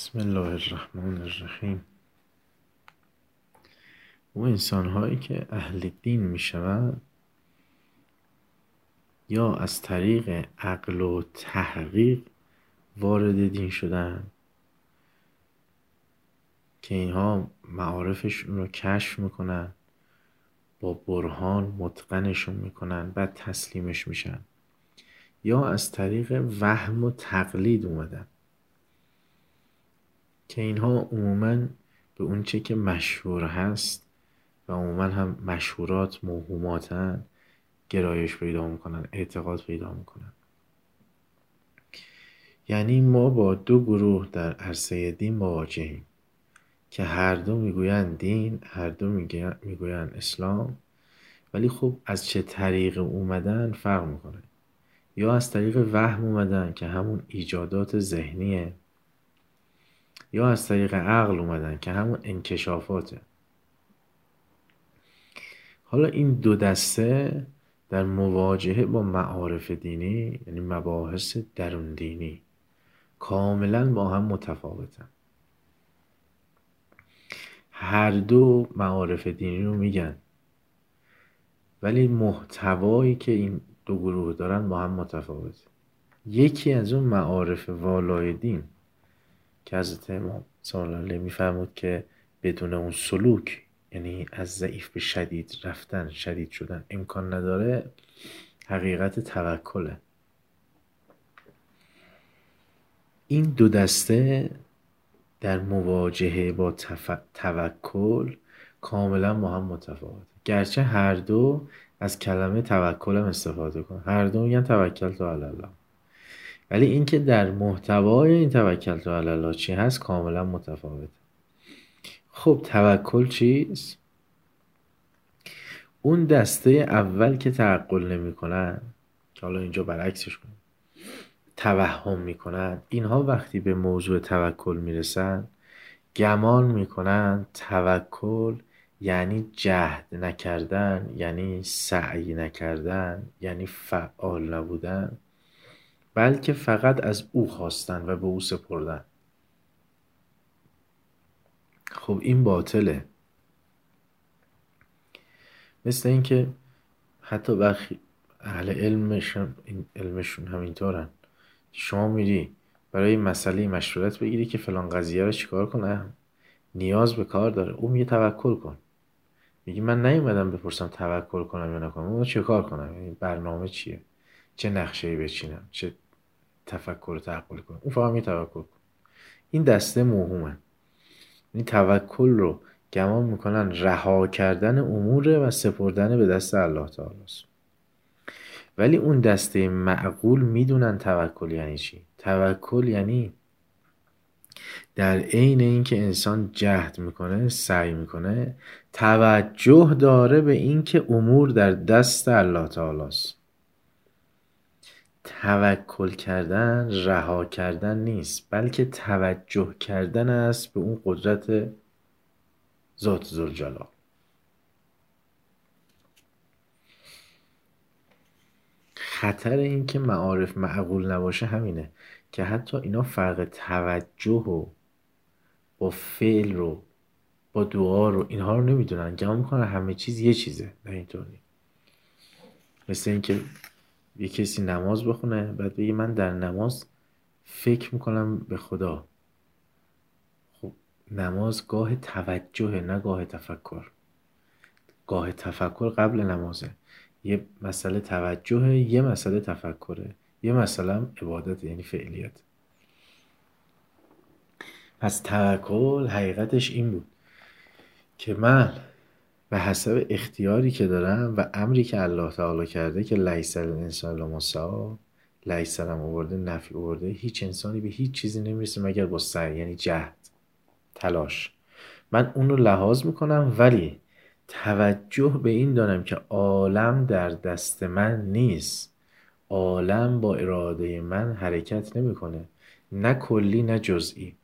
بسم الله الرحمن الرحیم. او انسان‌هایی که اهل دین میشوند یا از طریق عقل و تحقیق وارد دین شدن که اینها معارفشون رو کشف میکنن، با برهان متقنشون میکنن، بعد تسلیمش میشن، یا از طریق وهم و تقلید اومدن که اینها عموماً به اون چه که مشهور هست و عموماً هم مشهورات موهوماتن گرایش پیدا میکنن، اعتقاد پیدا میکنن. یعنی ما با دو گروه در عرصه دین مواجهیم که هر دو میگویند دین، هر دو میگویند اسلام، ولی خب از چه طریق اومدن فرق میکنه. یا از طریق وهم اومدن که همون ایجادات ذهنیه، یا از طریق عقل اومدن که همون انکشافاته. حالا این دو دسته در مواجهه با معارف دینی، یعنی مباحث درون دینی، کاملا با هم متفاوتن. هر دو معارف دینی رو میگن، ولی محتوایی که این دو گروه دارن با هم متفاوته. یکی از اون معارف والای دین که حضرت امام صلی الله علیه میفرمود که بدون اون سلوک، یعنی از ضعیف به شدید رفتن، شدید شدن امکان نداره، حقیقت توکله. این دو دسته در مواجهه با توکل کاملا با هم متفاوته، گرچه هر دو از کلمه توکل هم استفاده کنن، هر دو میگن توکل تو علی الله، ولی اینکه در محتوای این توکل تو علی الله چی هست کاملا متفاوته. خب توکل چیست؟ اون دسته اول که تعقل نمی کنن، که حالا اینجا برعکسش کنیم، توهم می کنن، اینها وقتی به موضوع توکل می رسن گمان می کنن توکل یعنی جهد نکردن، یعنی سعی نکردن، یعنی فعال نبودن، بلکه فقط از او خواستن و به او سپردن. خب این باطله. مثل این که حتی برخی اهل علمشون همینطورن، شما میری برای مسئله مشورت بگیری که فلان قضیه رو چیکار کنم، نیاز به کار داره، او میگه توکل کن. میگی من نیومدم بپرسم توکل کنم یا نکنم، اون چه کار کنم، یعنی برنامه چیه، چه نقشه‌ای بچینم، چه تفکر و تعقل کنم. اون فقط میگه توکل کن. این دسته موهومن، این توکل رو گمان میکنن رها کردن اموره و سپردن به دست الله تعالی است. ولی اون دسته معقول میدونن توکل یعنی چی. توکل یعنی در عین اینکه انسان جهد میکنه، سعی میکنه، توجه داره به اینکه امور در دست الله تعالی است. توکل کردن رها کردن نیست، بلکه توجه کردن است به اون قدرت ذات ذوالجلال. خطر این که معارف معقول نباشه همینه که حتی اینا فرق توجه و با فعل رو، با دعا رو، اینها رو نمیدونن، گمان میکنن همه چیز یه چیزه. نه اینطور نیست. مثل این که یه کسی نماز بخونه بعد بگه من در نماز فکر میکنم به خدا. خب نماز گاه توجهه، نه گاه تفکر. گاه تفکر قبل نمازه. یه مسئله توجهه، یه مسئله تفکره، یه مسئله هم عبادت، یعنی فعلیت. پس توکل حقیقتش این بود که من به حسب اختیاری که دارم و امری که الله تعالی کرده که لیس الانسان الا ما سعی، لیس هم آورده، نفی آورده، هیچ انسانی به هیچ چیزی نمیرسه مگر با سعی، یعنی جهد، تلاش. من اون رو لحاظ میکنم، ولی توجه به این دارم که عالم در دست من نیست. عالم با اراده من حرکت نمیکنه، نه کلی نه جزئی.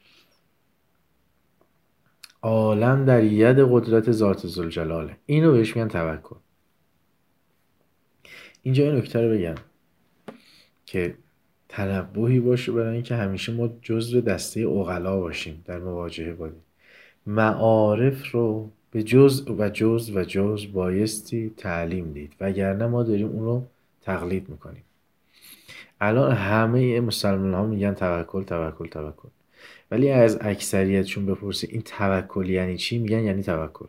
عالم در ید قدرت ذات ذوالجلاله. اینو بهش میگن توکل. اینجا این نکته رو بگم که تنبهی باشه برای اینکه همیشه ما جزو دسته عقلا باشیم در مواجهه با دین. معارف رو به جزء و جزء و جزء بایستی تعلیم دید، وگرنه ما داریم اون رو تقلید میکنیم. الان همه مسلمان ها میگن توکل توکل توکل، ولی از اکثریتشون بپرسی این توکل یعنی چی، میگن یعنی توکل.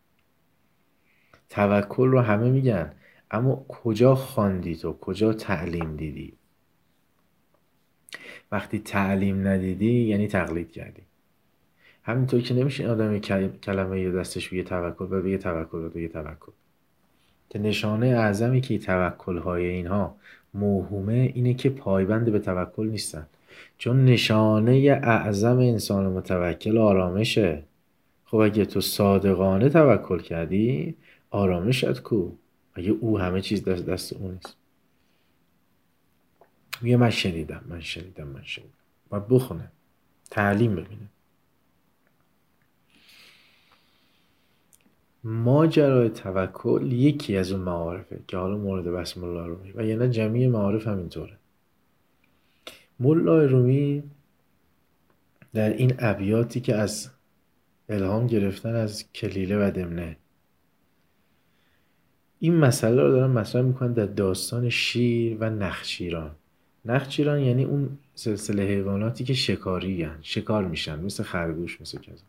توکل رو همه میگن، اما کجا خواندی تو؟ کجا تعلیم دیدی؟ وقتی تعلیم ندیدی یعنی تقلید کردی. همینطور که نمیشه آدم کلمه یا دستش بگه توکل و بگه توکل و بگه توکل. که نشانه اعظمی که توکل های اینها موهومه اینه که پایبند به توکل نیستن. چون نشانه اعظم انسان متوکل آرامشه. خب اگه تو صادقانه توکل کردی، آرامشت کو؟ اگه او همه چیز دست اون نیست. میگه من شنیدم باید بخونه، تعلیم ببینه. ماجرای توکل یکی از اون معارفه که حالا مورد بحث ملا رومی و یعنی جمعی معارف همینطوره. ملا رومی در این ابیاتی که از الهام گرفتن از کلیله و دمنه، این مسئله رو دارن مطرح میکنن در داستان شیر و نخچیران. نخچیران یعنی اون سلسله حیواناتی که شکاری هن. شکار میشن، مثل خرگوش، مثل کذا.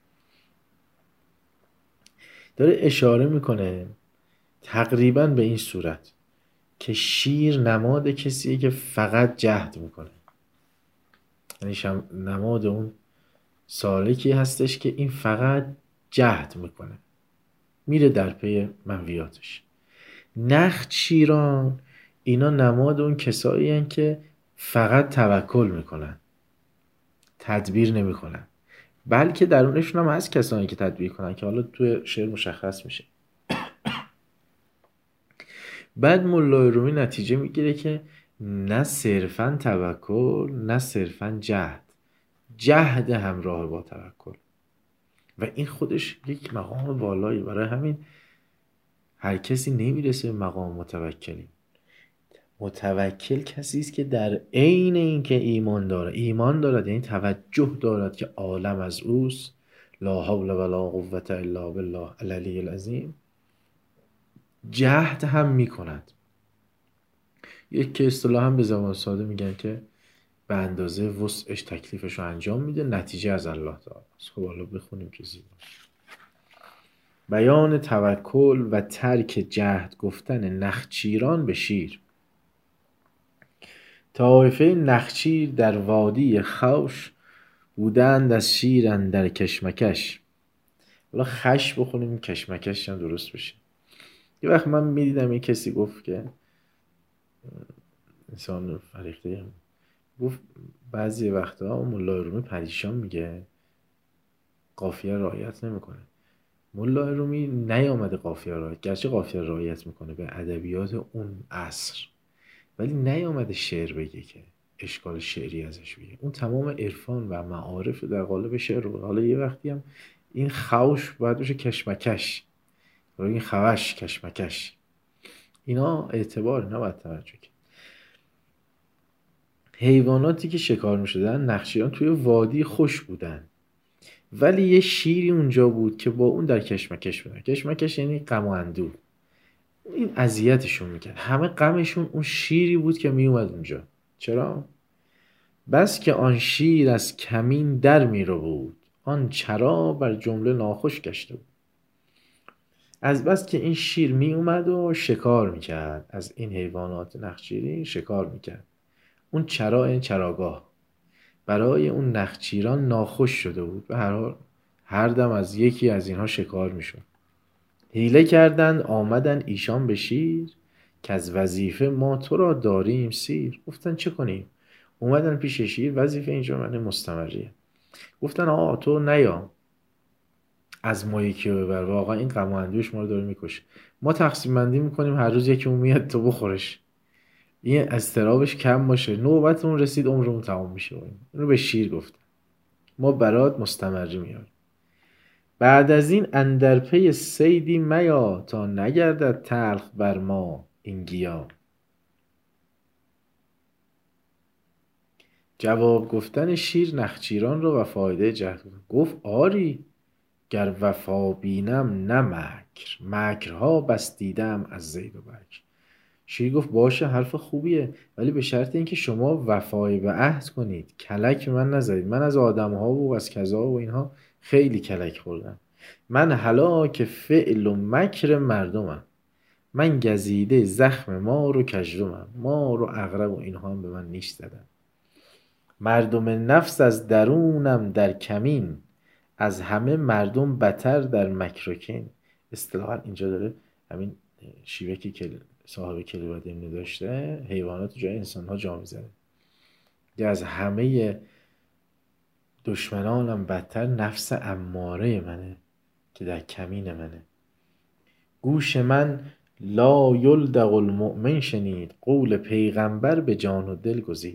داره اشاره میکنه تقریبا به این صورت که شیر نماد کسیه که فقط جهد میکنه، یعنی نماد اون سالکی هستش که این فقط جهد میکنه، میره در پی منویاتش. نخچیران اینا نماد اون کسایی هن که فقط توکل میکنن، تدبیر نمیکنن، بلکه درونشون هم هست کسانی که تدبیر کنن که حالا توی شعر مشخص میشه. بعد ملا رومی نتیجه میگیره که نه صرفا توکل نه صرفا جهد همراه با توکل، و این خودش یک مقام بالایی. برای همین هر کسی نمیرسه به مقام متوکلی. متوکل کسی است که در عین اینکه ایمان دارد یعنی توجه دارد که عالم از اوست، لا حول ولا قوة الا بالله العلی العظیم، جهد هم میکند. یک که اصطلاحاً به زبان ساده میگن که به اندازه وسعش تکلیفش رو انجام میده، نتیجه از الله تعالی. خب حالا بخونیم که زیبا. بیان توکل و ترک جهد گفتن نخچیران به شیر. طایفه نخچیر در وادی خوش، بودند از شیر اندر کشمکش. حالا خش بخونیم کشمکش هم درست بشه. یه وقت من میدیدم یه کسی گفت که انسان فریخته هم گفت بعضی وقتا ملا رومی پریشان میگه قافیه رعایت نمیکنه. ملا رومی نیامده قافیه رعایت، گرچه قافیه رعایت میکنه به ادبیات اون عصر، ولی نیامده شعر بگه که اشکال شعری ازش بگه. اون تمام عرفان و معارف در قالب شعر رو. حالا یه وقتی هم این خوش باید بشه کشمکش، و این خوش کشمکش، اینا اعتبار نباید توجه کرد. حیواناتی که شکار می شدن نخچیران توی وادی خوش بودن، ولی یه شیری اونجا بود که با اون در کشمکش بودن. کشمکش یعنی غم و اندوه. این اذیتشون میکرد، همه غمشون اون شیری بود که میومد اونجا. چرا؟ بس که آن شیر از کمین در میرو بود، آن چرا بر جمله ناخوش گشته بود. از بس که این شیر میومد و شکار میکرد، از این حیوانات نخچیری شکار میکرد، اون چرا این چراگاه برای اون نخچیران ناخوش شده بود. به هر حال هر دم از یکی از اینها شکار میشد. حیله کردند آمدن ایشان به شیر، که از وظیفه ما تو را داریم سیر. گفتن چه کنیم؟ اومدن پیش شیر، وظیفه اینجا معنی مستمریه. گفتن آقا تو نیا از ما یکی رو ببر، واقعا این غم و اندوهش ما رو داره میکشه، ما تقسیم بندی میکنیم، هر روز یکی اون میاد تو بخورش، این اضطرابش کم باشه، نوبت اون رسید عمرمون تمام میشه. اینو به شیر گفتن ما برات مستمری میاریم. بعد از این اندر پی صیدی میا، تا نگردد تلخ بر ما این گیا. جواب گفتن شیر نخچیران را و فایده جهد گفت آری، گر وفا بینم نه مکر، مکرها بس دیدم از زید و بکر. شیر گفت باشه حرف خوبیه، ولی به شرط اینکه شما وفای به عهد کنید، کلک به من نزدید. من از آدمها و از کذا و اینها خیلی کلک خوردم. من هلاک فعل و مکر مردمم، من گزیده زخم مار و کژدمم. مار و عقرب و اینها هم به من نیش زدن. مردم نفس از درونم در کمین، از همه مردم بتر در مکر و کین. اصطلاحا اینجا داره همین شیوه که صاحب کلیوات امنی داشته، حیوانات جای انسان ها جا میزنه. یا از همه دشمنانم بدتر نفس اماره منه که در کمین منه. گوش من لا یلدغ المؤمن شنید، قول پیغمبر به جان و دل گزید.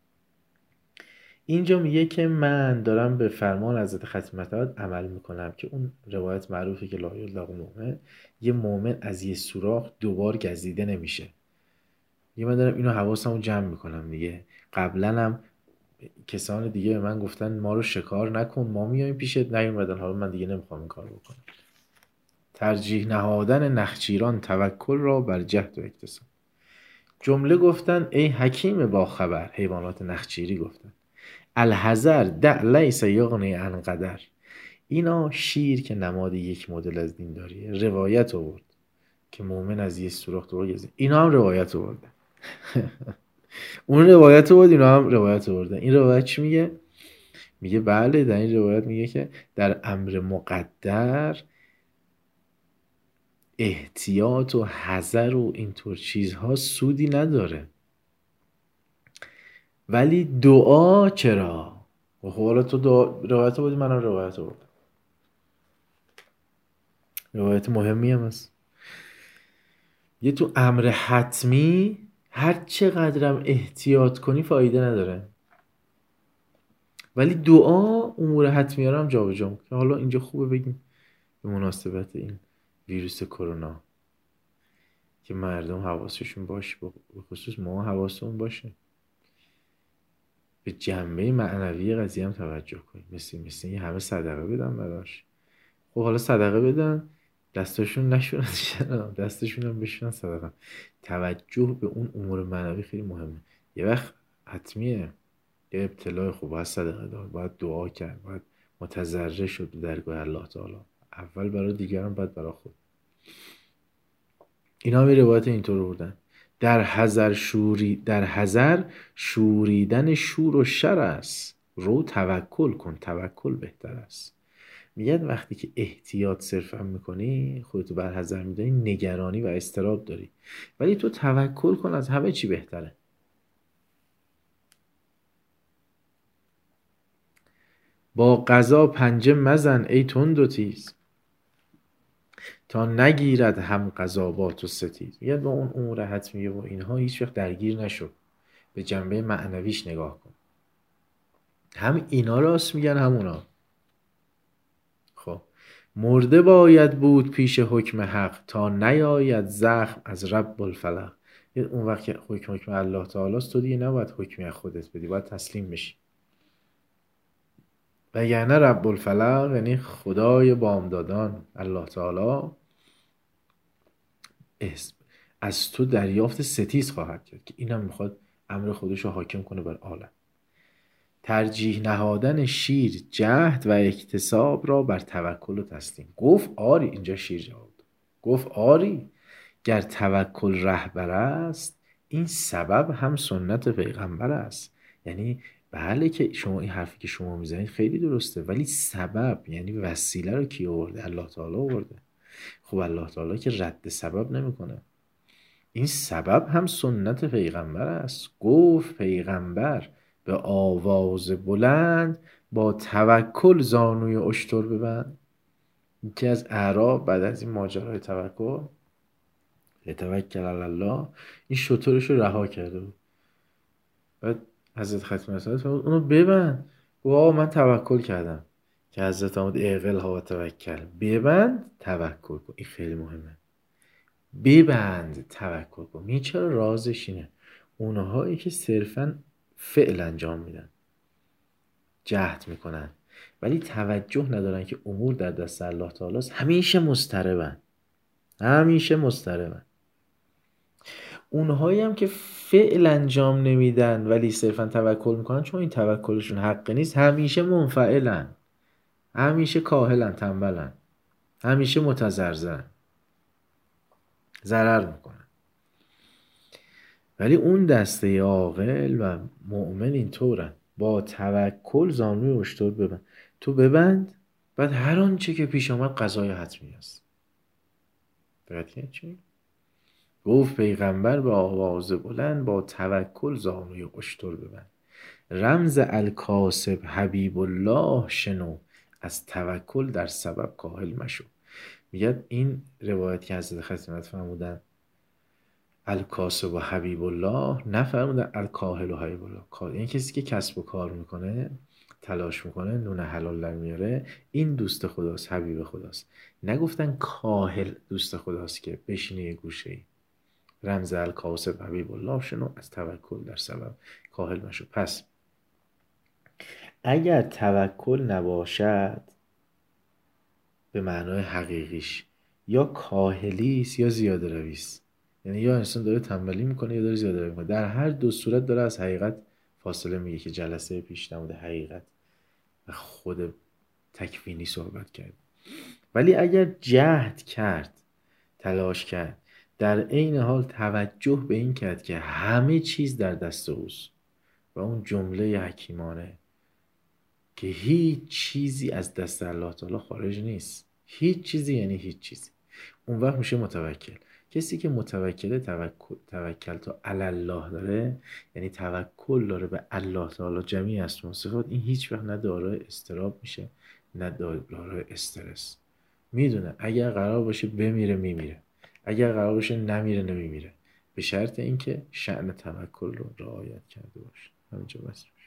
اینجا میگه که من دارم به فرمان حضرت ختم مطهر عمل میکنم که اون روایت معروفه که لا یلدغ المؤمن، یه مؤمن از یه سوراخ دوبار گزیده نمیشه. یه من دارم اینو حواسمو جمع میکنم دیگه. قبلا هم کسان دیگه به من گفتن ما رو شکار نکن، ما میایم پیشت، نیومدن، حالا من دیگه نمیخوام این کار بکنم. ترجیح نهادن نخچیران توکل را بر جهد و اکتساب. جمله گفتن ای حکیم با خبر، حیوانات نخچیری گفتن الحذر دع لیس یغنی عن قدر. اینا شیر که نماد یک مدل از دینداریه روایت آورد که مومن از یه سوراخ دور گزید. اینا هم روایت آوردن. اون روایت آورد، اینا هم روایت آوردن. این روایت چی میگه؟ میگه بله، در این روایت میگه که در امر مقدر احتیاط و حذر و اینطور چیزها سودی نداره، ولی دعا چرا؟ و حالا تو روایت بودی، منم روایت بودم، روایت مهمی هم هست. یه تو امر حتمی هر چقدرم احتیاط کنی فایده نداره، ولی دعا امور حتمی ها هم جا به جا میکنه. حالا اینجا خوبه بگیم به مناسبت این ویروس کرونا که مردم حواسشون باشه، به خصوص ما حواسمون باشه، به جنبه معنوی قضیه هم توجه کنیم. مثل این همه صدقه بدن براش. خب حالا صدقه بدن، دستشون نشونن چرا؟ دستشون هم بشونن صدقه. توجه به اون امور معنوی خیلی مهمه. یه وقت حتمیه یه ابتلای خوب، باید صدقه داد، باید دعا کرد، باید متضرع شد به درگاه الله تعالی، اول برای دیگران بعد برای خود. اینا هم روایت اینطور بودن. در حذر شوریدن شور و شر است، رو توکل کن، توکل بهتر است. میگن وقتی که احتیاط صرفا میکنی، خودتو بر حذر میداری، نگرانی و اضطراب داری، ولی تو توکل کن، از همه چی بهتره. با قضا پنجه مزن ای تند و تیز، تا نگیرد هم قضاوات و ستیز. میگن با اون امور حتمیه و اینها هیچ وقت درگیر نشو، به جنبه معنویش نگاه کن. هم اینا راست میگن هم اونا. خب مرده باید بود پیش حکم حق، تا نیاید زخم از رب الفلق. اون وقت که حکم الله تعالی است، تو دیگه نباید حکمی خودت بدی، باید تسلیم بشی. وگرنه رب الفلق یعنی خدای بامدادان الله تعالی از تو دریافت ستیز خواهد کرد که اینم میخواد امر خودش رو حاکم کنه بر عالم. ترجیح نهادن شیر جهد و اکتساب را بر توکل و تسلیم. گفت آری، اینجا شیر جواب داد، گفت آری، گر توکل رهبر است، این سبب هم سنت پیغمبر است. یعنی بله که شما این حرفی که شما میزنید خیلی درسته، ولی سبب یعنی وسیله رو کی آورده؟ الله تعالی آورده. خب الله تعالی که رد سبب نمیکنه. این سبب هم سنت پیغمبر است. گفت پیغمبر به آواز بلند، با توکل زانوی اشتر ببند. یکی از اعراب بعد از این ماجرای توکل، توکل علی الله، این شترش رو رها کرده بود. بعد حضرت ختم رسالت فرمود اونو ببند. گفت من توکل کردم. که حضرت آمد اعقل ها و توکل، ببند توکل کن. این خیلی مهمه، ببند توکل کن. این چرا رازش اینه؟ اونهایی که صرفا فعل انجام میدن، جهد میکنن، ولی توجه ندارن که امور در دست الله تعالی است، همیشه مضطربن، همیشه مضطربن. اونهایی هم که فعل انجام نمیدن ولی صرفا توکل میکنن، چون این توکلشون حقی نیست، همیشه منفعلن، همیشه کاهلن، تنبلن، همیشه متزرزن، ضرر میکنن. ولی اون دسته عاقل و مؤمن اینطورن، با توکل زانوی اشتر ببند. تو ببند، بعد هر آنچه که پیش آمد قضای حتمی است. دقت چی؟ گفت پیغمبر به آواز بلند، با توکل زانوی اشتر ببند. رمز الکاسب حبیب الله شنو، از توکل در سبب کاهل مشو. میگه این روایت که حضرت خاتمت فرمودن الکاسب و حبیب الله، نفرمودن الکاهل و حبیب الله. این کسی که کسب و کار میکنه، تلاش میکنه، نون حلال در میاره، این دوست خداست، حبیب خداست. نگفتن کاهل دوست خداست که بشینه یه گوشه ای. رمز الکاسب حبیب الله شنو، از توکل در سبب کاهل مشو. پس اگر توکل نباشد به معنای حقیقیش، یا کاهلیست یا زیاده رویست. یعنی یا انسان داره تنبلی میکنه یا داره زیاده روی میکنه. در هر دو صورت داره از حقیقت فاصله میگه، که جلسه پیش نموده حقیقت و خود تکوینی صحبت کرد. ولی اگر جهد کرد، تلاش کرد، در عین حال توجه به این کرد که همه چیز در دست اوست و اون جمله حکیمانه که هیچ چیزی از دست الله تعالی خارج نیست، هیچ چیزی یعنی هیچ چیزی، اون وقت میشه متوکل. کسی که متوکله، توکل تا علی الله داره، یعنی توکل داره به الله تعالی جمیع اسما و صفات، این هیچ وقت نه دارای اضطراب میشه نه دارای استرس. میدونه اگر قرار باشه بمیره میمیره، اگر قرار باشه نمیره نمیمیره، به شرط اینکه شأن توکل رو رعایت کرده باشه. همینجا بس.